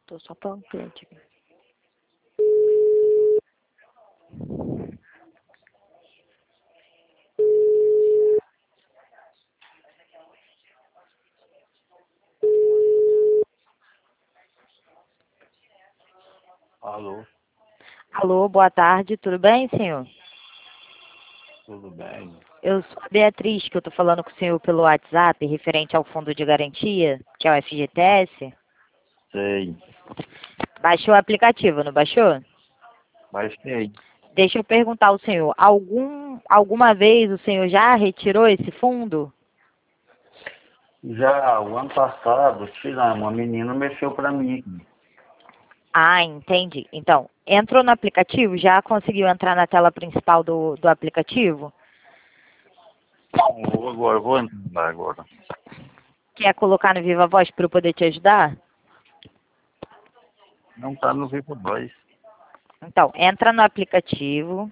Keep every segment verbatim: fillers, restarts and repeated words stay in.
Tô só falando cliente aqui. Alô, Alô, boa tarde, tudo bem, senhor? tudo bem? Eu sou a Beatriz, que eu tô falando com o senhor pelo WhatsApp, referente ao fundo de garantia, que é o F G T S. Sei, Baixou o aplicativo, não baixou? baixei. Deixa eu perguntar ao senhor, algum, alguma vez o senhor já retirou esse fundo? Já o ano passado, tiramos, uma menina mexeu pra mim. Ah, entendi. Então, entrou no aplicativo? Já conseguiu entrar na tela principal do, do aplicativo? Vou agora, vou entrar agora. Quer colocar no Viva Voz para eu poder te ajudar? Não tá no Vivo dois. Então, entra no aplicativo.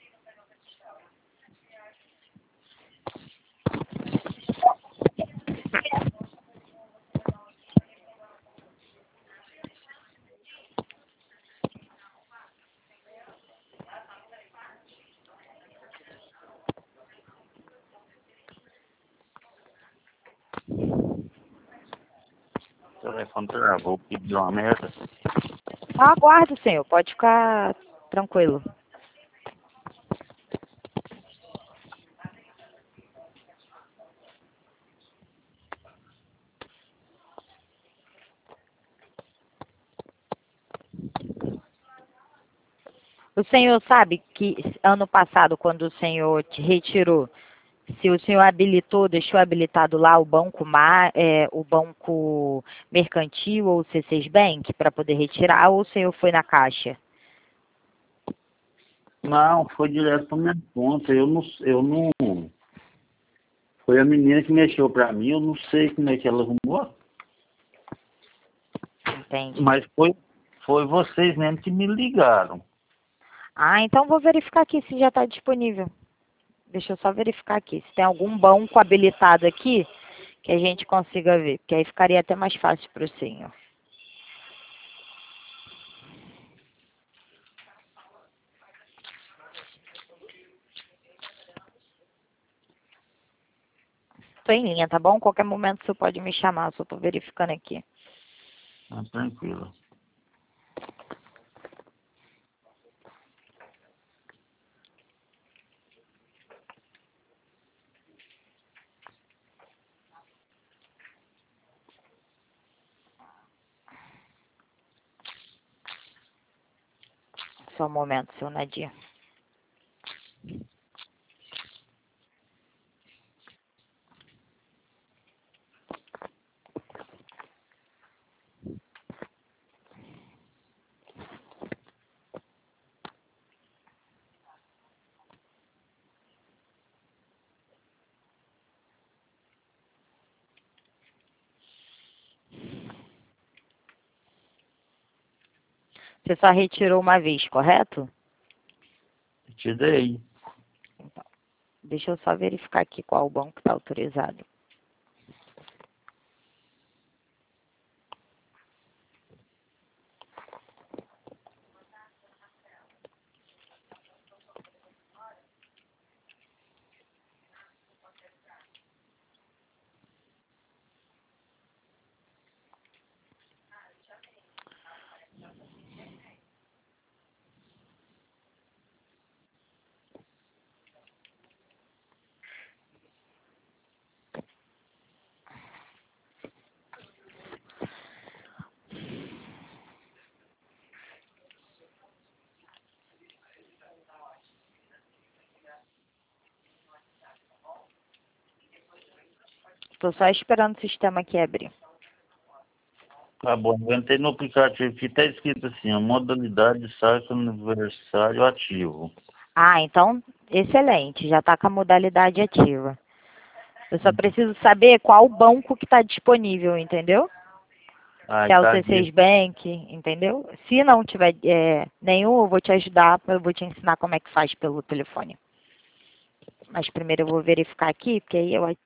O telefone travou, que deu uma merda. Aguarde, senhor, pode ficar tranquilo. O senhor sabe que ano passado, quando o senhor te retirou, se o senhor habilitou, deixou habilitado lá o banco, ma- é, o banco mercantil ou o C seis Bank para poder retirar, ou o senhor foi na caixa? Não, foi direto pra minha conta. Eu não, eu não. Foi a menina que mexeu pra mim, eu não sei como é que ela arrumou. Entende? Mas foi, foi vocês mesmo que me ligaram. Ah, então vou verificar aqui se já está disponível. Deixa eu só verificar aqui se tem algum banco habilitado aqui que a gente consiga ver, porque aí ficaria até mais fácil para o senhor. Estou em linha, tá bom? Qualquer momento o senhor pode me chamar, só estou verificando aqui. Ah, tranquilo. Só um momento, seu Nadir. Você só retirou uma vez, correto? Te dei. Então, deixa eu só verificar aqui qual o banco está autorizado. Estou só esperando o sistema aqui abrir. Tá bom, eu entrei no aplicativo que está escrito assim, a modalidade saque aniversário ativo. Ah, então, excelente, já está com a modalidade ativa. Eu só preciso saber qual banco que está disponível, entendeu? Ah, Se é o tá C seis aqui. Bank, entendeu? Se não tiver é, nenhum, eu vou te ajudar, eu vou te ensinar como é que faz pelo telefone. Mas primeiro eu vou verificar aqui, porque aí eu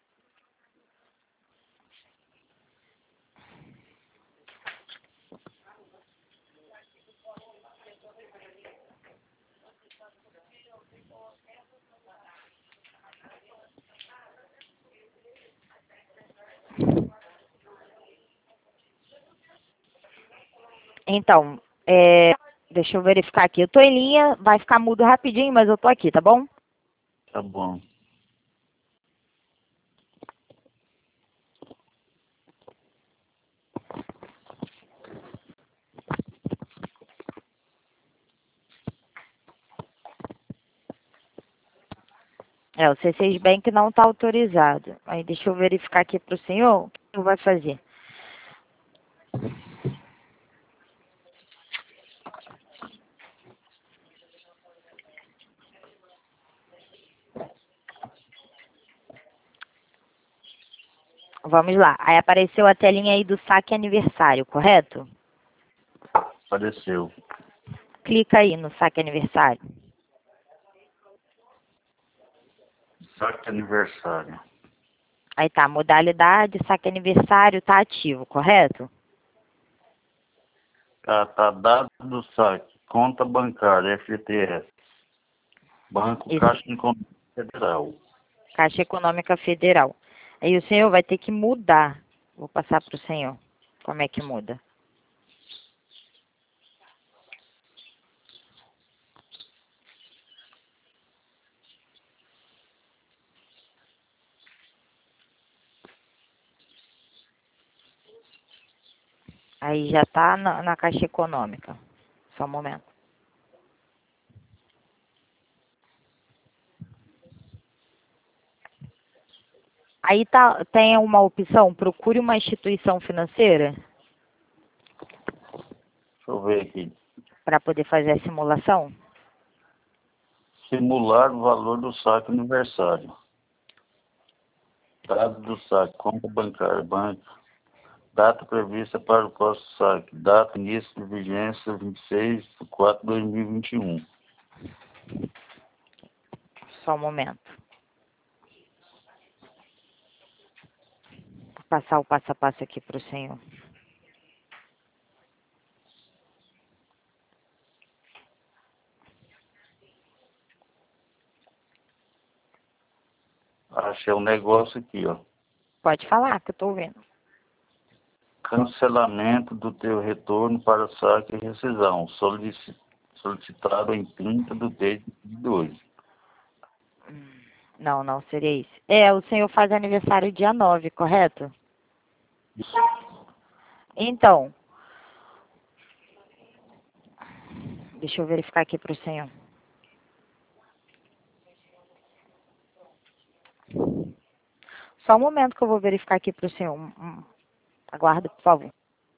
Então, é, deixa eu verificar aqui. Eu tô em linha, vai ficar mudo rapidinho, mas eu tô aqui, tá bom? Tá bom. É, o C seis Bank não está autorizado. Aí deixa eu verificar aqui para o senhor o que eu vai fazer. Vamos lá. Aí apareceu a telinha aí do saque aniversário, correto? Apareceu. Clica aí no saque aniversário. Saque aniversário. Aí tá, modalidade, saque aniversário, tá ativo, correto? Tá, tá dado do saque. Conta bancária, F T S. Banco Isso. Caixa Econômica Federal. Caixa Econômica Federal. Aí o senhor vai ter que mudar. Vou passar para o senhor. Como é que muda? Aí já tá na, na Caixa Econômica. Só um momento. Aí tá, tem uma opção, procure uma instituição financeira Deixa eu ver aqui. para poder fazer a simulação. Simular o valor do saque aniversário. Dado do saque, conta bancária, banco. Data prevista para o próximo saque. Data início de vigência vinte e seis de quatro de dois mil e vinte e um. Só um momento. Vou passar o passo a passo aqui para o senhor. Achei um negócio aqui, ó. Pode falar que eu estou ouvindo. Cancelamento do teu retorno para saque e rescisão. Solici- Solicitado em trinta de dez de dois. Não, não seria isso. É, o senhor faz aniversário dia nove, correto? Então, deixa eu verificar aqui para o senhor. Só um momento que eu vou verificar aqui para o senhor. Hum, hum. Aguarde, por favor.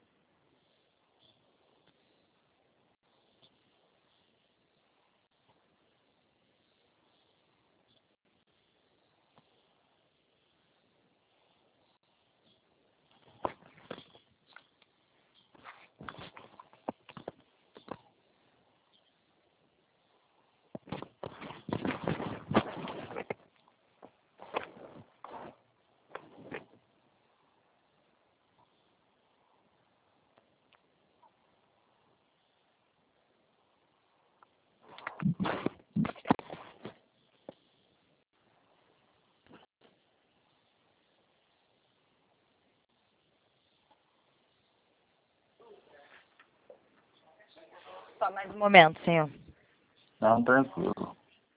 Só mais um momento, senhor. Não, tranquilo.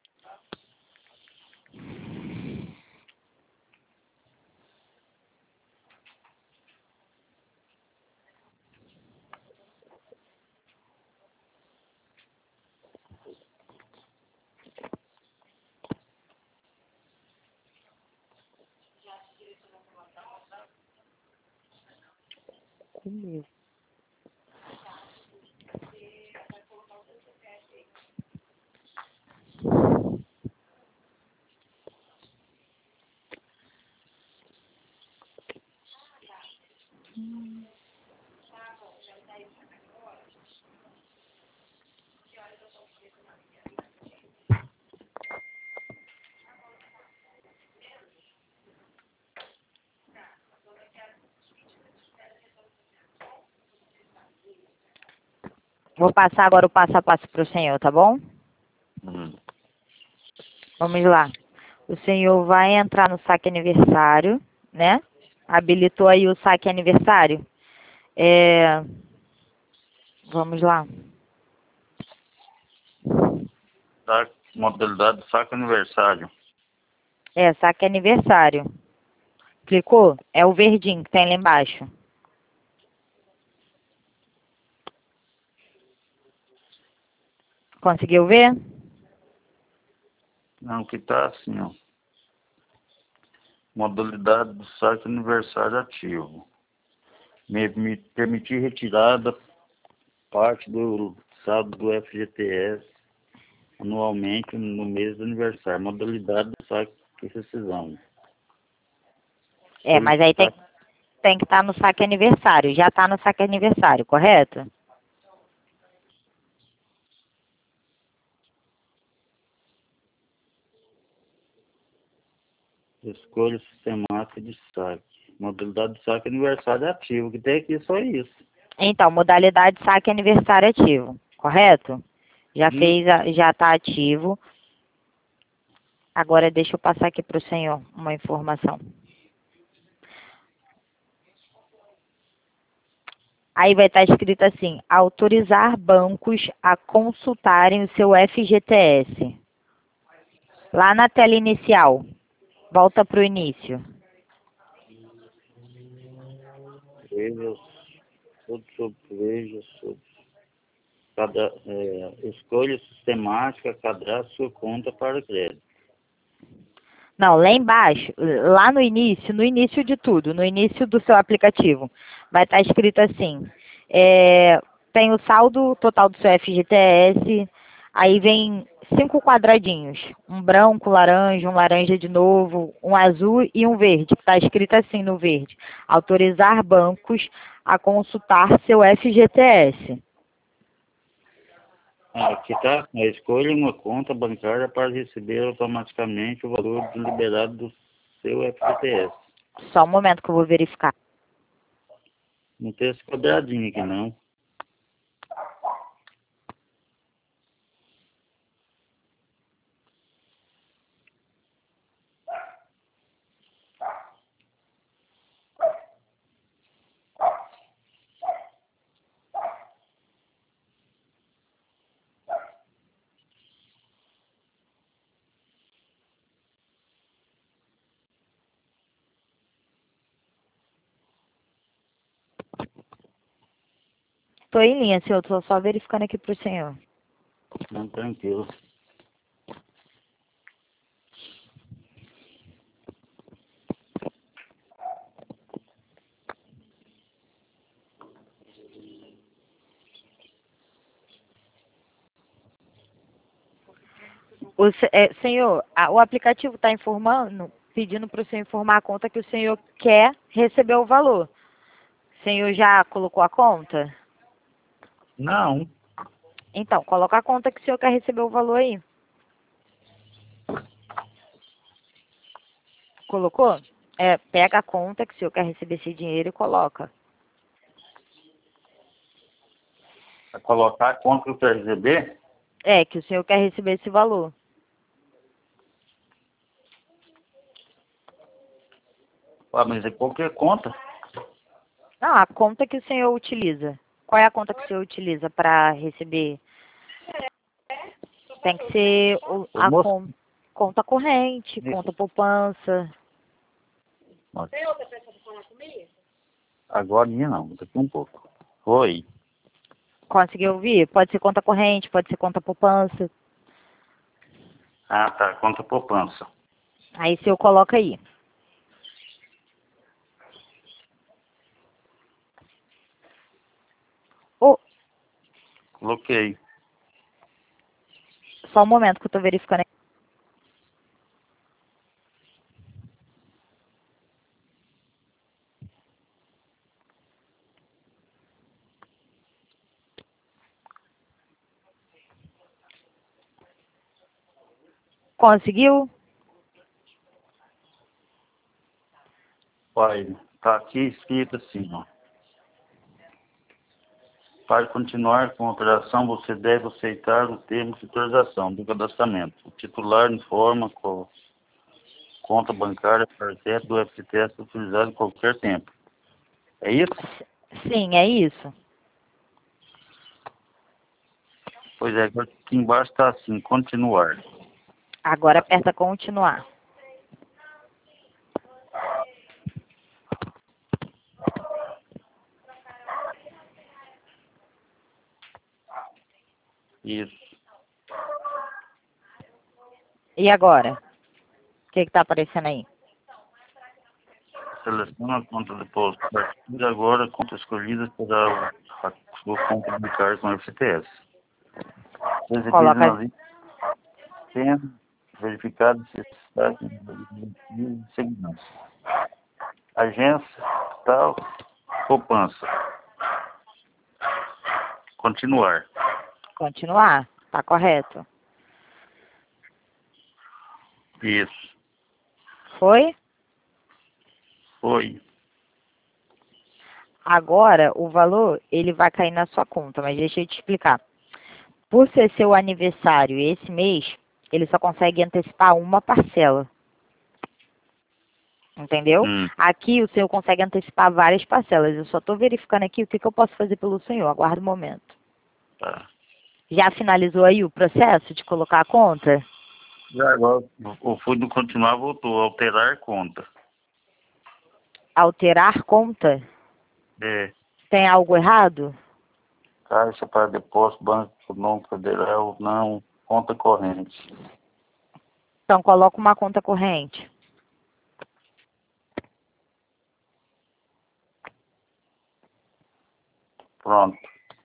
Beleza. Vou passar agora o passo a passo para o senhor, tá bom? Hum. Vamos lá. O senhor vai entrar no saque aniversário, né? Habilitou aí o saque aniversário. É... Vamos lá. Tá, modalidade do saque aniversário. É, saque aniversário. Clicou? É o verdinho que tem lá embaixo. Conseguiu ver? Não, que tá assim, ó. Modalidade do saque aniversário ativo. Me, me permitir retirada parte do saldo do F G T S anualmente no mês do aniversário. Modalidade do saque e rescisão. É, mas aí tem, tem que estar no saque aniversário. Já está no saque aniversário, correto? Escolha sistemática de saque. Modalidade de saque aniversário ativo. O que tem aqui só isso. Então, modalidade saque aniversário ativo, correto? Já Hum. fez, a- já está ativo. Agora deixa eu passar aqui para o senhor uma informação. Aí vai estar escrito assim, autorizar bancos a consultarem o seu F G T S. Lá na tela inicial, volta para o início. Veja, tudo sobre, veja sobre. Cada, é, escolha sistemática, cadastre sua conta para crédito. Não, lá embaixo, lá no início, no início de tudo, no início do seu aplicativo, vai estar escrito assim, é, tem o saldo total do seu F G T S, aí vem cinco quadradinhos, um branco, laranja, um laranja de novo, um azul e um verde, que está escrito assim no verde, autorizar bancos a consultar seu F G T S. Aqui está, escolha uma conta bancária para receber automaticamente o valor liberado do seu F G T S. Só um momento que eu vou verificar. Não tem esse quadradinho aqui não. Estou em linha, senhor, estou só verificando aqui para o senhor. Não, tranquilo. O, se- é, senhor, a- o aplicativo está informando, pedindo para o senhor informar a conta que o senhor quer receber o valor. O senhor já colocou a conta? Não. Então, coloca a conta que o senhor quer receber o valor aí. Colocou? É, pega a conta que o senhor quer receber esse dinheiro e coloca. Para colocar a conta que eu quero receber? É, que o senhor quer receber esse valor. Ah, mas é qualquer conta. Não, a conta que o senhor utiliza. Qual é a conta que o senhor utiliza para receber? Tem que ser o- Ô, a moço. con- conta corrente, conta poupança. Nossa. Agora não, daqui um pouco. Oi. Conseguiu ouvir? Pode ser conta corrente, pode ser conta poupança. Ah, tá, conta poupança. Aí o senhor coloca aí. Ô, Coloquei. só um momento que eu estou verificando aqui. Conseguiu? Pai, tá aqui escrito assim, ó. Para continuar com a operação, você deve aceitar o termo de autorização do cadastramento. O titular informa qual conta bancária parceira do F G T S utilizado em qualquer tempo. É isso? Sim, é isso. Pois é, agora aqui embaixo está assim, continuar. Agora aperta continuar. Isso. E agora? O que está aparecendo aí? Seleciona a conta de posto. A partir de agora, a conta escolhida será a sua conta de cargo com F T S. Exibido Coloca. nas tendo verificado se está de segurança. Agência, tal, poupança. Continuar. Continuar. Tá correto. Isso. Foi? Foi. Agora, o valor, ele vai cair na sua conta, mas deixa eu te explicar. Por ser seu aniversário esse mês, ele só consegue antecipar uma parcela. Entendeu? Hum. Aqui o senhor consegue antecipar várias parcelas. Eu só estou verificando aqui o que, que eu posso fazer pelo senhor. Aguarda um momento. Tá. Já finalizou aí o processo de colocar a conta? Já agora, o fui do continuar voltou, alterar conta. Alterar conta? É. Tem algo errado? Caixa para depósito, Banco Econômico Federal, não, conta corrente. Então coloca uma conta corrente. Pronto.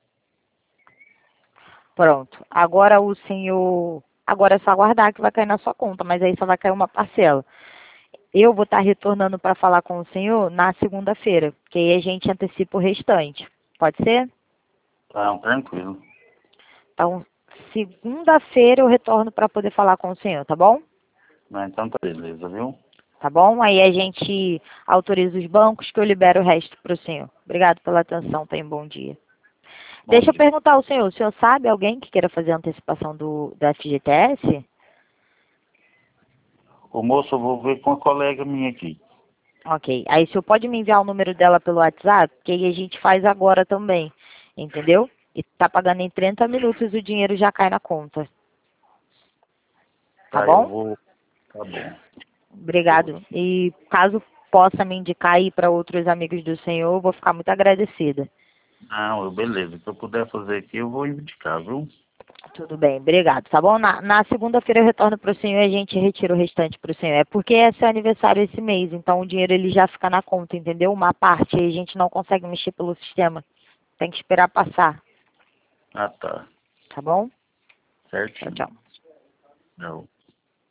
Pronto. Agora o senhor... Agora é só aguardar que vai cair na sua conta, mas aí só vai cair uma parcela. Eu vou estar retornando para falar com o senhor na segunda-feira, porque aí a gente antecipa o restante. Pode ser? Tá, tranquilo. Então, segunda-feira eu retorno para poder falar com o senhor, tá bom? Mas então tá beleza, viu? Tá bom? Aí a gente autoriza os bancos que eu libero o resto para o senhor. Obrigado pela atenção, tenha um bom dia. Bom Deixa eu dia. perguntar ao senhor, o senhor sabe alguém que queira fazer a antecipação do, do F G T S? O moço, eu vou ver com uma colega minha aqui. Ok. Aí o senhor pode me enviar o número dela pelo WhatsApp, que aí a gente faz agora também, entendeu? E tá pagando em trinta minutos, o dinheiro já cai na conta. Tá Tá, eu bom? vou. Tá bom. Obrigado. E caso possa me indicar aí para outros amigos do senhor, eu vou ficar muito agradecida. Não, eu, beleza. Se eu puder fazer aqui, eu vou indicar, viu? Tudo bem, obrigado. Tá bom? Na, na segunda-feira eu retorno para o senhor e a gente retira o restante para o senhor. É porque é seu aniversário esse mês, então o dinheiro ele já fica na conta, entendeu? Uma parte aí a gente não consegue mexer pelo sistema. Tem que esperar passar. Ah, tá. Tá bom? Tchau, Certinho. tchau. Não.